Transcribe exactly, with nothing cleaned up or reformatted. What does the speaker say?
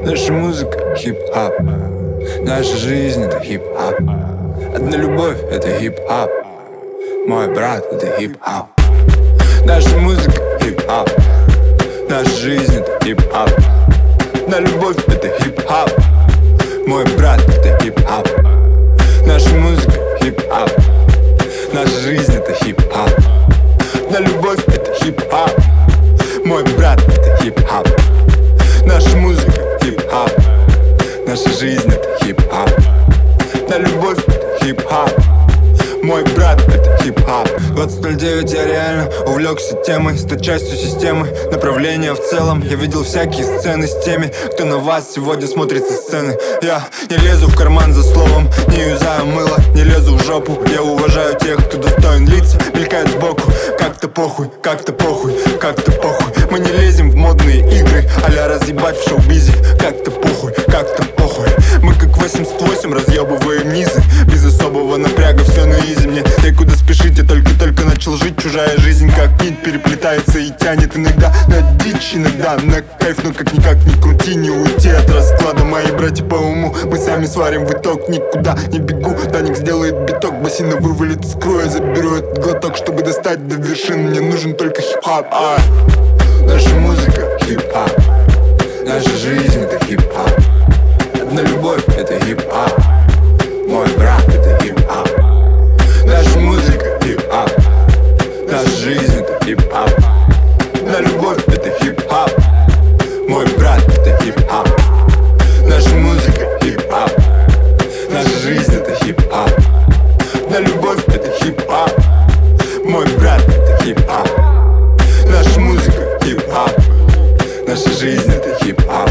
Наша музыка хип-хап, наша жизнь это хип-хап. Одна любовь это хип-хап, мой брат это хип-хап. Наша музыка хип-хап, наша жизнь это хип-хап. Одна любовь это хип-хап, мой брат это хип-хап. Наша музыка хип-хап, наша жизнь это хип-хап. Одна любовь это хип-хап, мой брат это хип-хап. Наша музыка хип-хап, наша жизнь это хип-хап. Одна любовь это хип-хап, мой брат это хип-хап. Двадцать ноль девять я реально увлекся темой, стать частью системы, направления в целом. Я видел всякие сцены с теми, кто на вас сегодня смотрит со сцены. Я не лезу в карман за словом, не юзаю мыло, не лезу в жопу. Я уважаю тех, кто достоин лица, мелькает сбоку. Как-то похуй, как-то похуй, как-то похуй. Мы не лезем в модные игры, а-ля разъебать в шоу-бизе. Как-то похуй, как-то похуй. Мы как восемьдесят восемь разъебываем низы, без особого напряга, все на изи. Мне некуда спешить, я только-только начал жить. Чужая жизнь как нить переплетается и тянет иногда на дичь, иногда на кайф. Но как-никак не крути, не уйти от расклада. Мои братья по уму, мы сами сварим в итог. Никуда не бегу, Даник сделает биток, бассейна вывалит из кроя. Заберу этот глоток, чтобы достать до вершин. Мне нужен только хип-хап. а. Наша музыка хип-хап, наша жизнь это хип-хап. Одна любовь это хип-хап, мой брат это хип-хап. Наша музыка хип-хап, наша жизнь это хип-хап. Одна любовь это хип-хап, мой брат это хип-хап. Наша музыка хип-хап, наша жизнь это хип-хап. Одна любовь это хип-хап, мой брат это хип-хап. Наша музыка хип-хап, наша жизнь это хип-хап.